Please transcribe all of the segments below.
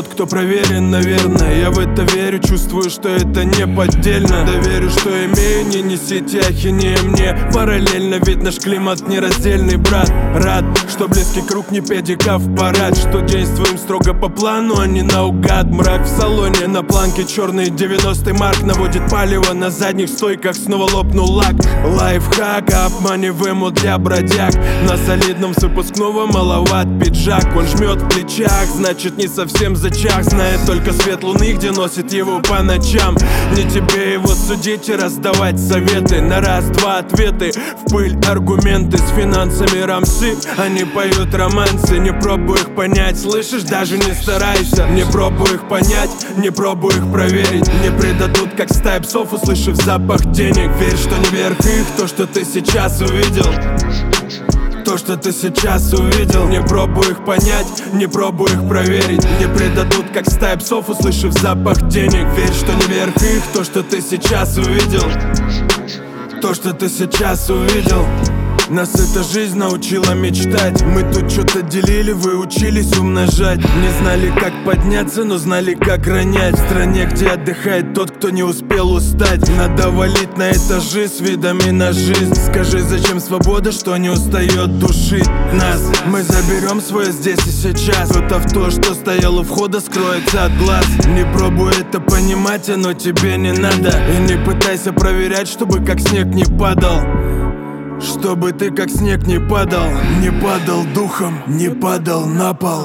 тот, кто проверен, наверное. Я в это верю, чувствую, что это не поддельно. Да верю, что имею, не несите ахинея мне. Параллельно, ведь наш климат нераздельный, брат. Рад, что близкий круг не педика в парад, что действуем строго по плану, а не наугад. Мрак в салоне, на планке черный 90-й марк наводит палево, на задних стойках снова лопнул лак. Лайфхак, обманиваем для бродяг. На солидном с выпускного маловат пиджак. Он жмет в плечах, значит не совсем зачах. Знает только свет луны, где носит его по ночам. Не тебе его судить и раздавать советы. На раз-два ответы, в пыль аргументы. С финансами рамсы, они поют романсы. Не пробуй их понять, слышишь, даже не старайся. Не пробуй их понять, не пробуй их проверить. Не предадут, как стая псов, услышав запах денег. Верь, что не верх их, то, что ты сейчас увидел. То, что ты сейчас увидел. Не пробуй их понять, не пробуй их проверить. Не предадут, как стая псов, услышав запах денег. Верь, что не верх их, то, что ты сейчас увидел. То, что ты сейчас увидел. Нас эта жизнь научила мечтать. Мы тут что-то делили, вы учились умножать. Не знали, как подняться, но знали, как ронять. В стране, где отдыхает тот, кто не успел устать. Надо валить на этажи с видами на жизнь. Скажи, зачем свобода, что не устает душить нас? Мы заберем свое здесь и сейчас. Вот авто, что стояло у входа, скроется от глаз. Не пробуй это понимать, оно тебе не надо. И не пытайся проверять, чтобы как снег не падал. Чтобы ты как снег не падал духом, не падал на пол.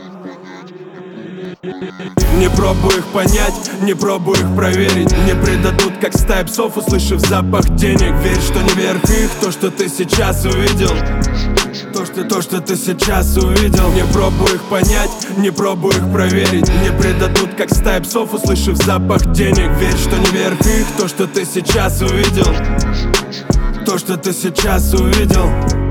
Не пробуй их понять, не пробуй их проверить. Не предадут, как стая псов, услышав запах денег. Верь, что не верх их, то, что ты сейчас увидел. То, что ты сейчас увидел. Не пробуй их понять, не пробуй их проверить. Не предадут, как стая псов, услышав запах денег. Верь, что не верх их, то, что ты сейчас увидел. То, что ты сейчас увидел.